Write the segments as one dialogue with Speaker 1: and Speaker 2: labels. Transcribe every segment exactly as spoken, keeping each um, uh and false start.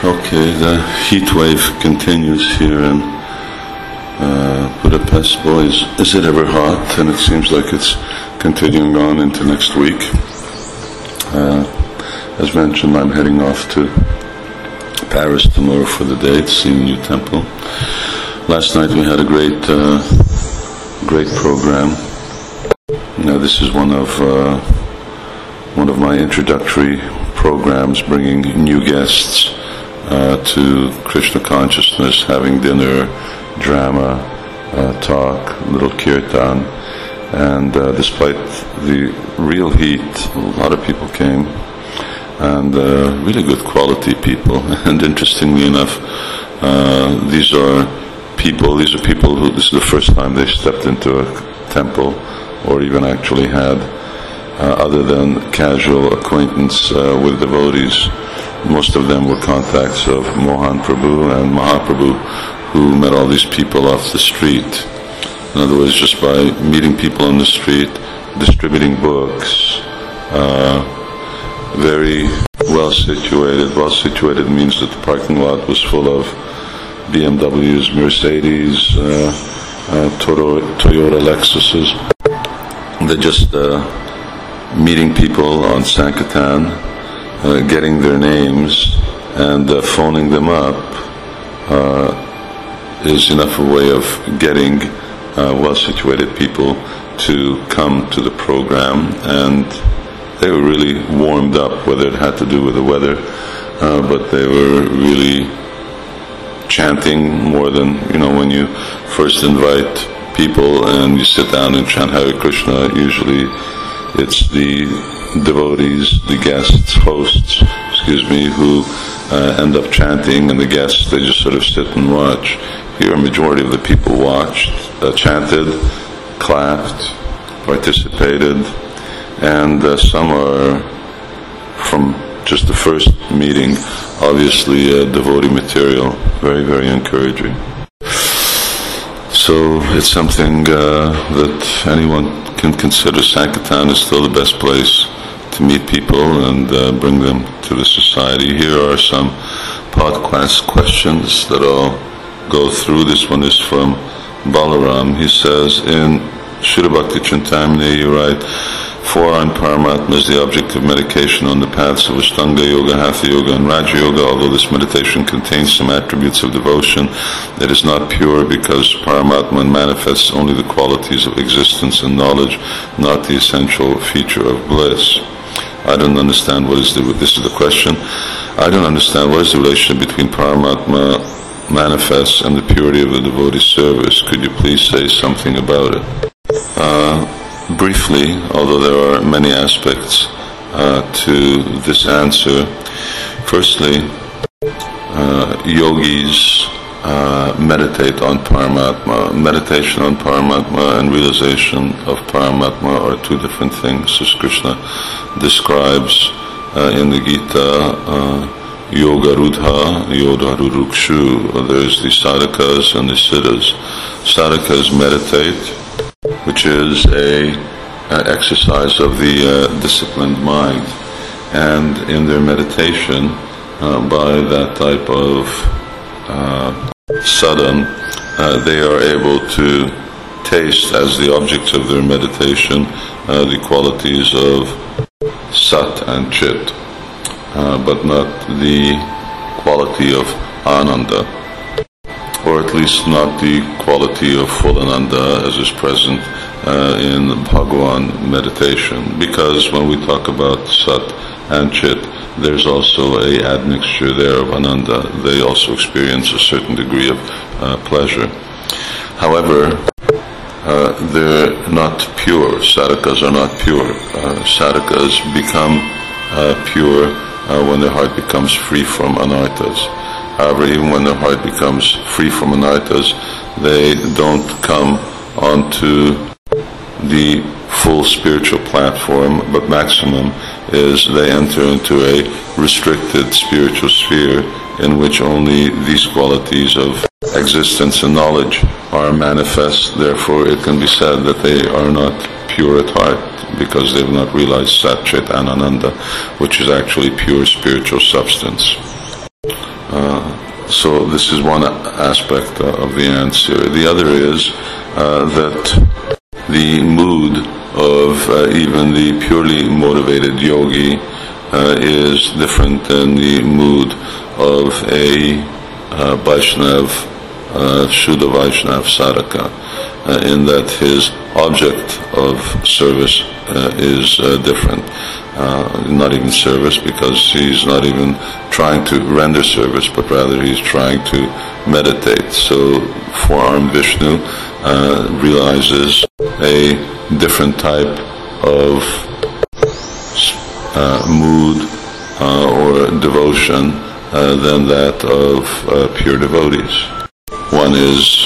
Speaker 1: Okay, the heat wave continues here in uh, Budapest. Boys, is it ever hot? And it seems like it's continuing on into next week. Uh, as mentioned, I'm heading off to Paris tomorrow for the day to see the new temple. Last night we had a great, uh, great program. Now this is one of uh, one of my introductory programs, bringing new guests uh, to Krishna consciousness, having dinner, drama, uh, talk, little kirtan, and uh, despite the real heat, a lot of people came, and uh, really good quality people. And interestingly enough, uh, these are people. These are people who this is the first time they stepped into a temple, or even actually had, uh, other than casual acquaintance uh, with devotees. Most of them were contacts of Mohan Prabhu and Mahaprabhu, who met all these people off the street. In other words, just by meeting people on the street, distributing books, uh, very well situated. Well situated means that the parking lot was full of B M Ws, Mercedes, uh, uh, Toyota Lexuses. They're just uh, meeting people on Sankirtan, uh, getting their names, and uh, phoning them up uh, is enough a way of getting uh, well-situated people to come to the program. And they were really warmed up, whether it had to do with the weather, uh, but they were really chanting more than, you know, when you first invite people and you sit down and chant Hare Krishna, usually it's the devotees, the guests, hosts, excuse me, who uh, end up chanting, and the guests, they just sort of sit and watch. Here a majority of the people watched, uh, chanted, clapped, participated, and uh, some are from just the first meeting, obviously uh, devotee material, very, very encouraging. So it's something uh, that anyone can consider. Sankirtan is still the best place to meet people and uh, bring them to the society. Here are some podcast questions that I'll go through. This one is from Balaram. He says, in Shuddha Bhakti Chintamani, you write, four on Paramatma is the object of meditation on the paths of Ashtanga Yoga, Hatha Yoga, and Raja Yoga. Although this meditation contains some attributes of devotion, it is not pure because Paramatma manifests only the qualities of existence and knowledge, not the essential feature of bliss. I don't understand what is the, this is the question. I don't understand what is the relationship between Paramatma manifests and the purity of the devotee service. Could you please say something about it? Uh, Briefly, although there are many aspects uh, to this answer. Firstly, uh, yogis uh, meditate on Paramatma. Meditation on Paramatma and realization of Paramatma are two different things. As Krishna describes uh, in the Gita, uh, Yoga Rudha, Yoga Rurukshu. There's the sadhakas and the siddhas. Sadhakas meditate, which is a uh, exercise of the uh, disciplined mind, and in their meditation, uh, by that type of uh, sadhan, uh, they are able to taste as the objects of their meditation uh, the qualities of sat and chit, uh, but not the quality of ananda, or at least not the quality of full ananda as is present uh, in Bhagavan meditation. Because when we talk about sat and chit, there's also a admixture there of ananda. They also experience a certain degree of uh, pleasure. However, uh, they're not pure. Sadhakas are not pure. Uh, sadhakas become uh, pure uh, when their heart becomes free from anarthas. However, even when their heart becomes free from anarthas, they don't come onto the full spiritual platform, but maximum is they enter into a restricted spiritual sphere in which only these qualities of existence and knowledge are manifest. Therefore, it can be said that they are not pure at heart, because they've not realized Sat, Chit and Ananda, which is actually pure spiritual substance. Uh, so this is one aspect of the answer. The other is uh, that the mood of uh, even the purely motivated yogi uh, is different than the mood of a uh, Vaishnav, uh, Shuddha Vaishnav sadhaka, uh, in that his object of service uh, is uh, different. Uh, not even service, because he's not even trying to render service, but rather he's trying to meditate. So four-armed Vishnu uh, realizes a different type of uh, mood uh, or devotion uh, than that of uh, pure devotees. One is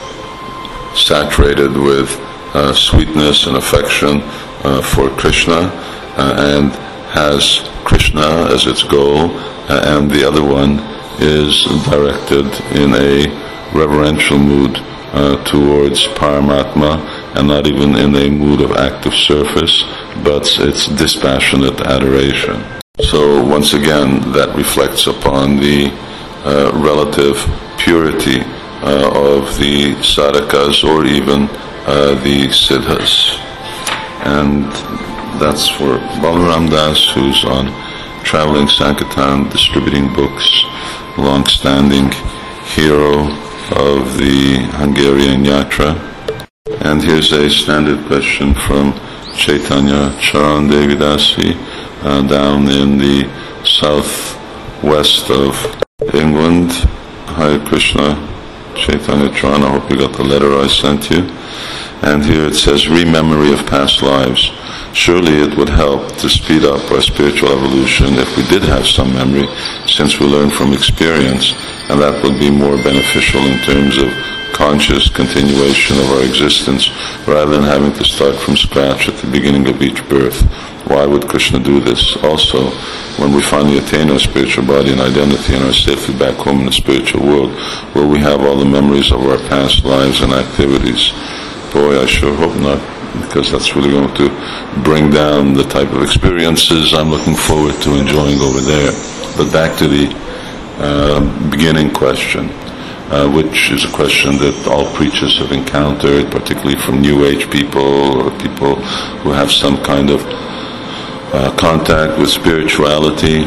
Speaker 1: saturated with uh, sweetness and affection uh, for Krishna, Uh, and has Krishna as its goal, uh, and the other one is directed in a reverential mood uh, towards Paramatma, and not even in a mood of active service, but it's dispassionate adoration. So once again, that reflects upon the uh, relative purity uh, of the sadhakas, or even uh, the siddhas. And that's for Balaram Das, who's on Traveling Sankirtan, distributing books, long-standing hero of the Hungarian Yatra. And here's a standard question from Chaitanya Charan Devidasi uh, down in the southwest of England. Hare Krishna, Chaitanya Charan, I hope you got the letter I sent you. And here it says, re-memory of past lives. Surely it would help to speed up our spiritual evolution if we did have some memory, since we learn from experience, and that would be more beneficial in terms of conscious continuation of our existence, rather than having to start from scratch at the beginning of each birth. Why would Krishna do this? Also, when we finally attain our spiritual body and identity and are safely back home in the spiritual world, will we have all the memories of our past lives and activities? Boy, I sure hope not, because that's really going to bring down the type of experiences I'm looking forward to enjoying over there. But back to the uh, beginning question, uh, which is a question that all preachers have encountered, particularly from New Age people or people who have some kind of uh, contact with spirituality.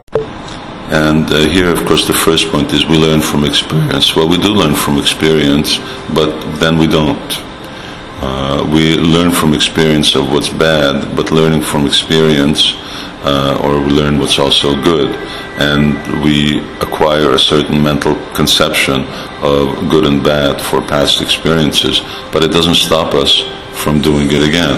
Speaker 1: And uh, here, of course, the first point is we learn from experience. Well, we do learn from experience, but then we don't. Uh, we learn from experience of what's bad, but learning from experience, uh, or we learn what's also good, and we acquire a certain mental conception of good and bad for past experiences, but it doesn't stop us from doing it again.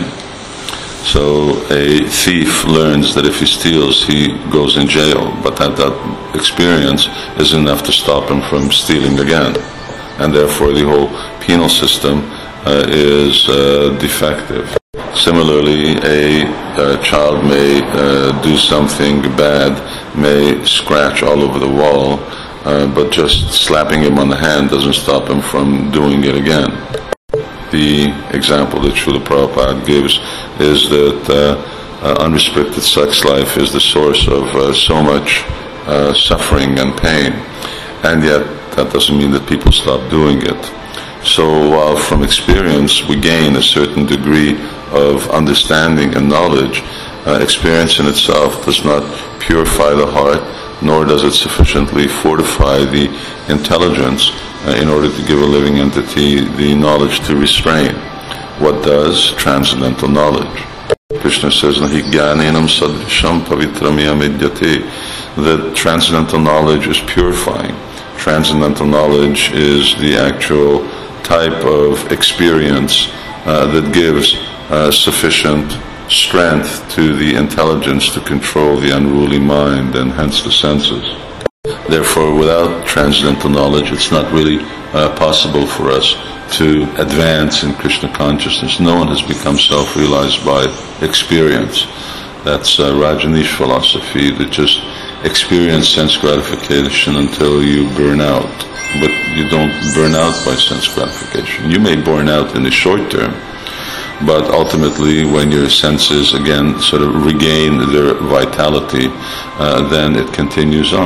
Speaker 1: So a thief learns that if he steals, he goes in jail, but that, that experience is enough to stop him from stealing again, and therefore the whole penal system Uh, is uh, defective. Similarly, a, a child may uh, do something bad, may scratch all over the wall, uh, but just slapping him on the hand doesn't stop him from doing it again. The example that Srila Prabhupada gives is that uh, uh, unrestricted sex life is the source of uh, so much uh, suffering and pain, and yet that doesn't mean that people stop doing it. So while from experience we gain a certain degree of understanding and knowledge, uh, experience in itself does not purify the heart, nor does it sufficiently fortify the intelligence uh, in order to give a living entity the knowledge to restrain. What does? Transcendental knowledge. Krishna says, Nahi jnanenam sadrisham pavitramiyam vidyate, that transcendental knowledge is purifying. Transcendental knowledge is the actual type of experience uh, that gives uh, sufficient strength to the intelligence to control the unruly mind and hence the senses. Therefore, without transcendental knowledge, it's not really uh, possible for us to advance in Krishna consciousness. No one has become self-realized by experience. That's uh, Rajneesh philosophy, that just experience sense gratification until you burn out. But you don't burn out by sense gratification. You may burn out in the short term, but ultimately when your senses again sort of regain their vitality, uh, then it continues on.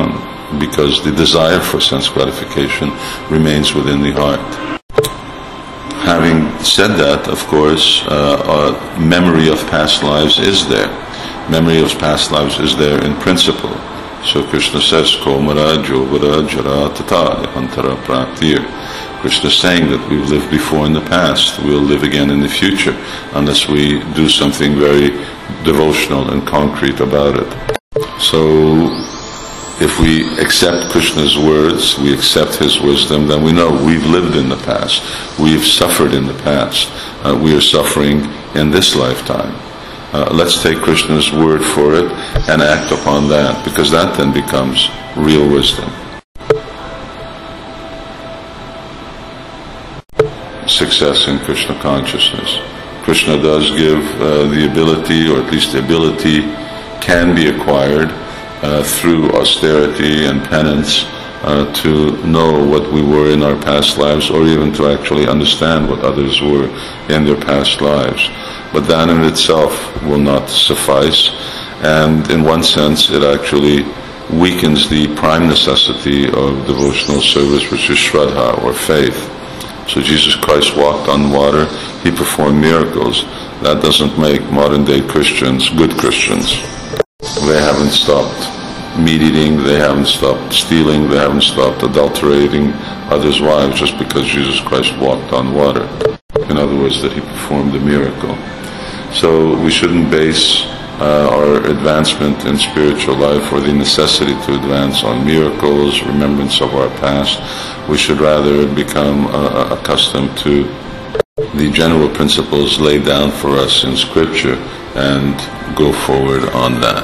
Speaker 1: because the desire for sense gratification remains within the heart. Having said that, of course, uh, uh, memory of past lives is there. Memory of past lives is there in principle. So Krishna says, Komara, Jovara, Jara, Tata, Yantara, Pratir. Krishna is saying that we've lived before in the past, we'll live again in the future, unless we do something very devotional and concrete about it. So, if we accept Krishna's words, we accept his wisdom, then we know we've lived in the past, we've suffered in the past, uh, we are suffering in this lifetime. Uh, let's take Krishna's word for it and act upon that, because that then becomes real wisdom. Success in Krishna consciousness. Krishna does give uh, the ability, or at least the ability can be acquired uh, through austerity and penance uh, to know what we were in our past lives, or even to actually understand what others were in their past lives. But that in itself will not suffice, and in one sense it actually weakens the prime necessity of devotional service, which is Shraddha, or faith. So Jesus Christ walked on water, he performed miracles. That doesn't make modern day Christians good Christians. They haven't stopped meat eating, they haven't stopped stealing, they haven't stopped adulterating others' wives just because Jesus Christ walked on water. In other words, that he performed a miracle. So we shouldn't base uh, our advancement in spiritual life, or the necessity to advance, on miracles, remembrance of our past. We should rather become uh, accustomed to the general principles laid down for us in Scripture and go forward on that.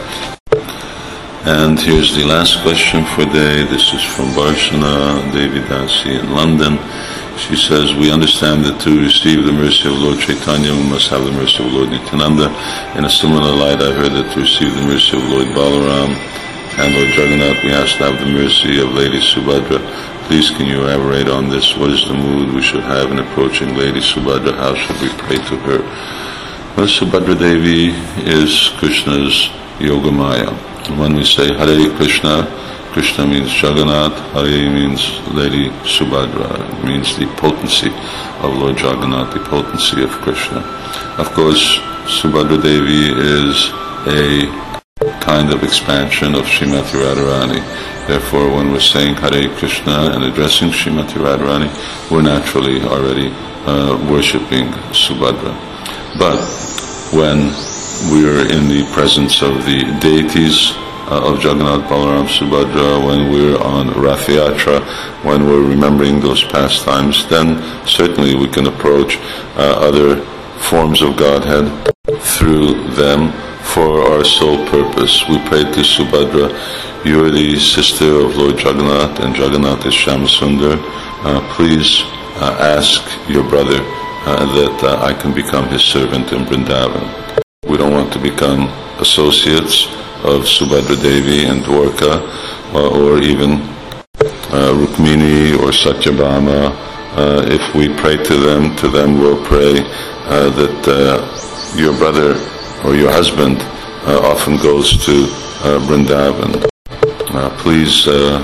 Speaker 1: And here's the last question for the day. This is from Varshana Devidasi in London. She says, we understand that to receive the mercy of Lord Chaitanya, we must have the mercy of Lord Nityananda. In a similar light, I heard that to receive the mercy of Lord Balaram and Lord Jagannath, we have to have the mercy of Lady Subhadra. Please, can you elaborate on this? What is the mood we should have in approaching Lady Subhadra? How should we pray to her? Well, Subhadra Devi is Krishna's Yogamaya. When we say Hare Krishna, Krishna means Jagannath, Hare means Lady Subhadra. It means the potency of Lord Jagannath, the potency of Krishna. Of course, Subhadra Devi is a kind of expansion of Srimati Radharani. Therefore, when we're saying Hare Krishna and addressing Srimati Radharani, we're naturally already uh, worshipping Subhadra. But when we're in the presence of the deities uh, of Jagannath, Balaram, Subhadra, when we're on Rath Yatra, when we're remembering those pastimes, then certainly we can approach uh, other forms of Godhead through them for our sole purpose. We pray to Subhadra, you are the sister of Lord Jagannath, and Jagannath is Shyamasundar. Uh, please uh, ask your brother uh, that uh, I can become his servant in Vrindavan. We don't want to become associates of Subhadra Devi and Dwarka, uh, or even uh, Rukmini or Satyabhama. Uh, if we pray to them, to them we'll pray uh, that uh, your brother or your husband uh, often goes to uh, Vrindavan. Uh, please uh,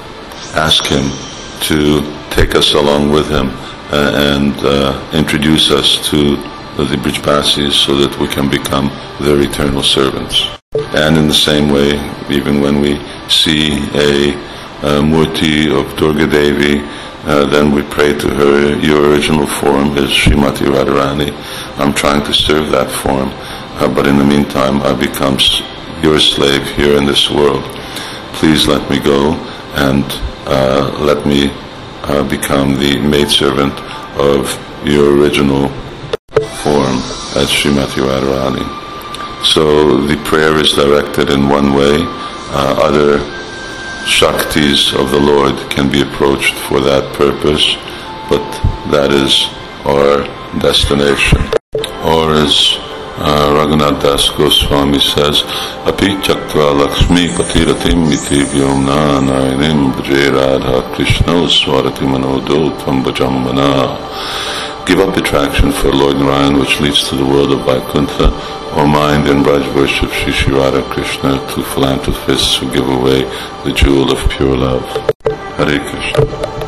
Speaker 1: ask him to take us along with him uh, and uh, introduce us to the Brijbasis, so that we can become their eternal servants. And in the same way, even when we see a, a Murti of Durga Devi, uh, then we pray to her, your original form is Srimati Radharani. I'm trying to serve that form, uh, but in the meantime I become your slave here in this world. Please let me go and uh, let me uh, become the maidservant of your original form as Srimati Radharani. So the prayer is directed in one way. Uh, other Shaktis of the Lord can be approached for that purpose, but that is our destination. Or as uh, Raghunath Das Goswami says, Api Chaktva Lakshmi Patiratim Iti Vyomna Nainim Bhajay Radha Krishna Swarati Manodo Tvam Bhajam Mana. give up attraction for Lord Narayan, which leads to the world of Vaikuntha, or mind and Braj worship Shri Shri Radha Krishna, two philanthropists who give away the jewel of pure love. Hare Krishna.